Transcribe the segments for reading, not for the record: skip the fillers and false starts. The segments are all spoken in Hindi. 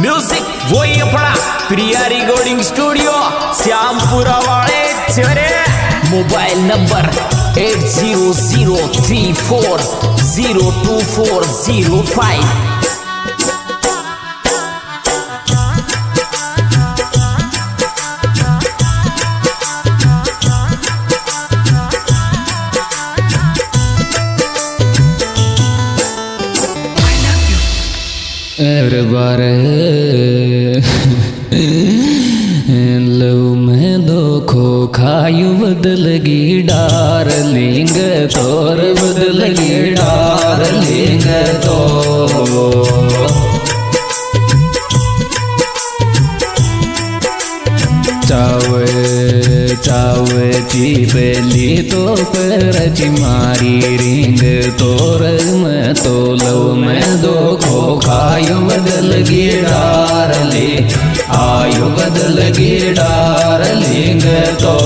म्यूजिक वही अपना प्रिया रिकॉर्डिंग स्टूडियो श्यामपुरा वाले चेहरे। Mobile number 8003402405। बारे लव में धोखो खायु बदलगी डार्लिंग तोर बदलगी डार्लिंग तो चावे चावे चिपली तो परची मारी रिंग तोर में तो लव में धोखो खायु बदल गी डारली आयु बदल गी डारलिंग तो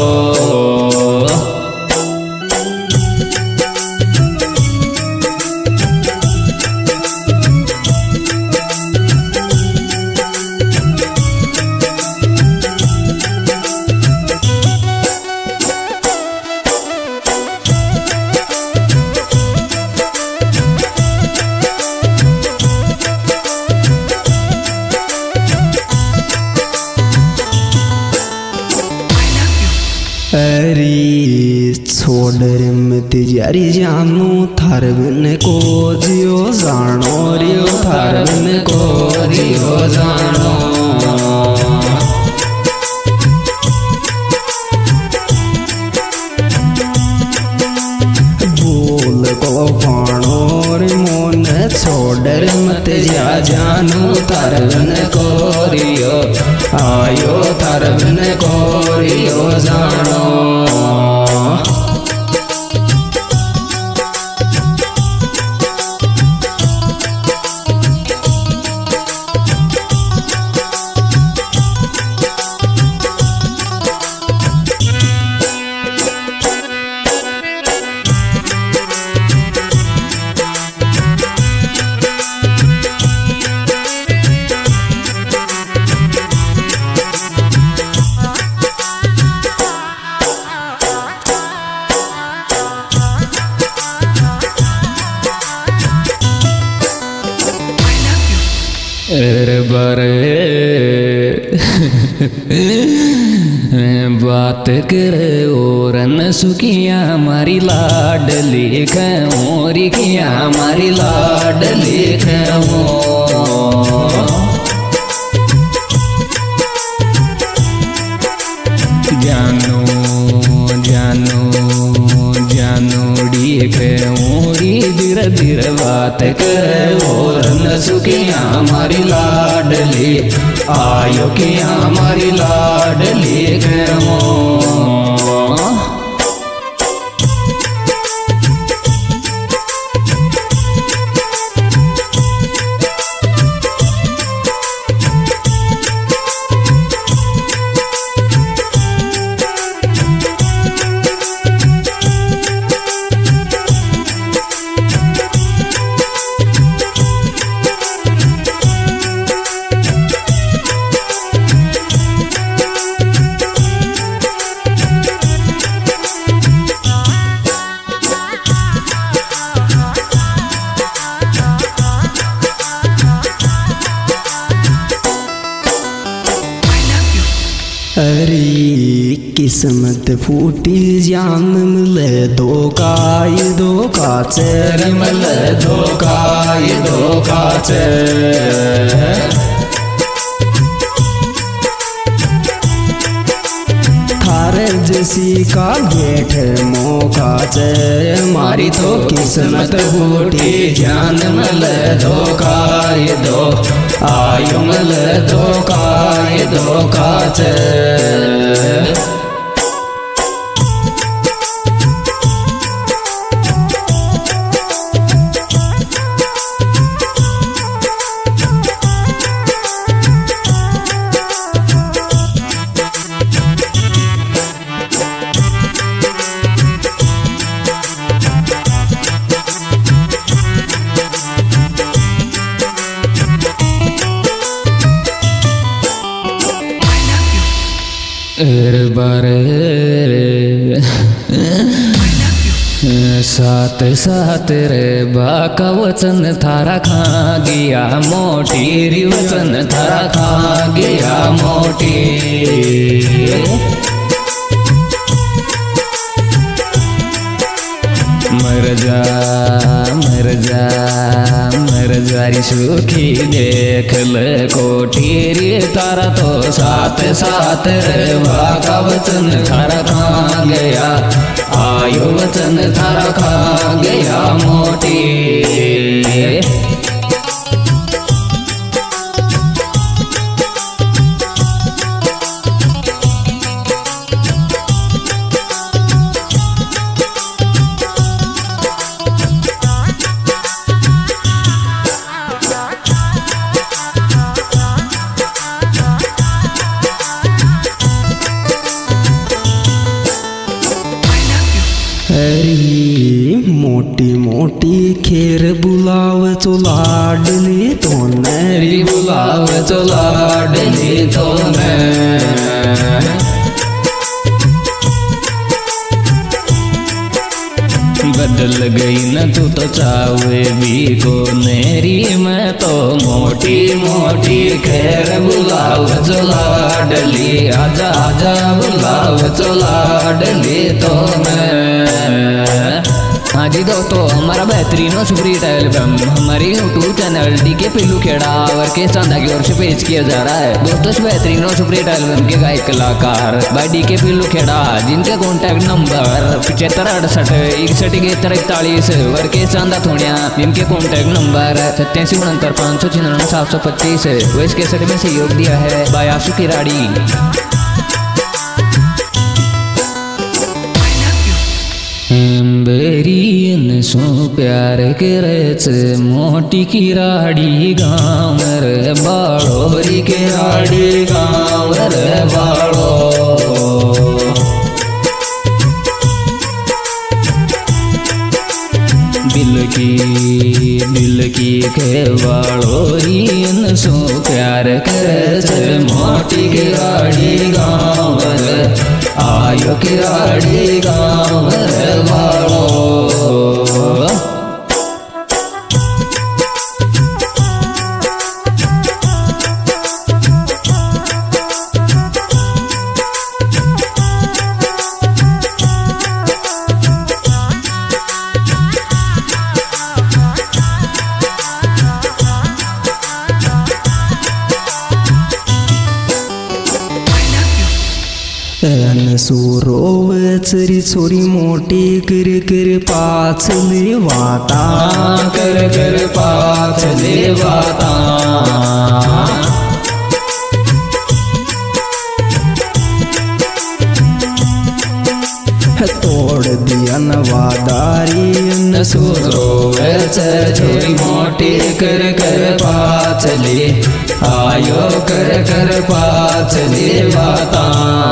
अरे छोड़ मत यारी जानू थार बिन को जियो जानो रियो थार बिन को जियो जानो बोल को पानो रे मोन छोड़ मत जा जानू थार बिन को रियो आयो थार बिन को रियो जानो। बरे बात करे और न सुखिया हमारी लाडली खरी किया हमारी लाडली खो जानू जानू जानू डीख मोरी धीरे धीरे बात करे और न सुखिया हमारी लाडली आयो किया हमारी लाडली खो अरे किस्मत फूटी जान मिले धोखा ये धोखा चेर मिले धोखा ये धोखा थारे जैसी का गेठ मौका चे मारी तो किस्मत फूटी जान मिले धोखा ये दो आयु मिले धोखा ये धोखा बारे सात सात रे बाका वचन थारा खा गया मोटी री वचन थारा खा गया मोटी मर जा मर जा मर जारी सुखी देख ले कोठी रे तारा तो साथ साथ रे बाका वचन थारा खा गया आयो वचन थारा खा गया मोटी मोटी मोटी खेर बुलाव चो लाडली तो मेरी बुलाव तो लाडली तो बदल गई न तू तो चावे भी को नेरी मैं तो मोटी मोटी खैर बुलाव चो लाडली आजा आजा बुलाव चो लाडली तो मैं। हाँ जी दोस्तों, हमारा बेहतरीन और सुपरहिट एल्बम हमारे YouTube channel DK Pillu Kheda और के चांदा की ओर से पेश किया जा रहा है। दोस्तों, इस बेहतरीन और सुपरहिट एल्बम के गायक कलाकार भाई डीके पिल्लू खेड़ा, जिनके कॉन्टैक्ट नंबर 75686141 और के चांदा थोड़िया, जिनके कॉन्टैक्ट नंबर 8769595725 वो इस कैसेट में सहयोग दिया है भाई आशु किराड़ी। बेरियन सो प्यार करच मोटी किराड़ी गाँव रे बाड़ो री किराड़ी गाँव रे बाड़ो बिलकी के बाड़ो रियन सो प्यार करच मोटी किराड़ी गाँव रे आयो किराड़ी गाँव रे बाड़ो। सूरोव चरी छोरी मोटी कर कर पाछले वाता कर कर पाछले वाता तोड़ दिया नवादारी न सूरोव छोरी मोटी कर कर पाछले आयो कर कर पाछले वाता।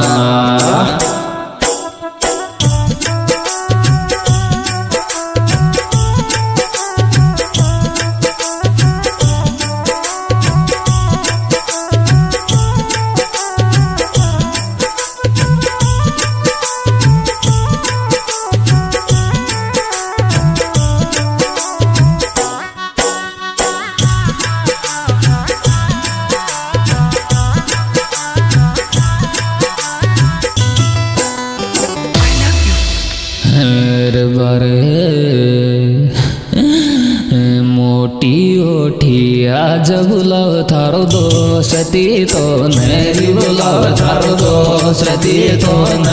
मोटी ओठी आज बुलाव थारो दोस्ती तो नहीं बुलाव थारो दोस्ती तो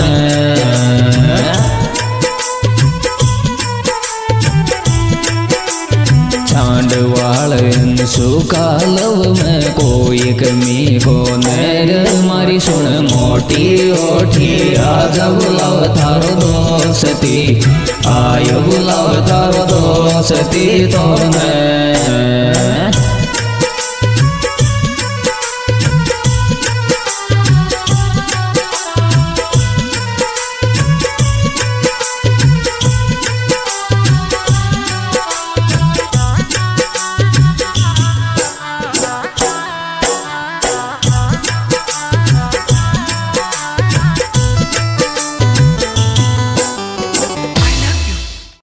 छांडवाल सुकालव में कोई कमी को नैर मारी सुन मोटी ओठी आज बुलाव थारो दोस्ती आयो बुलाव थारो दोस्ती तो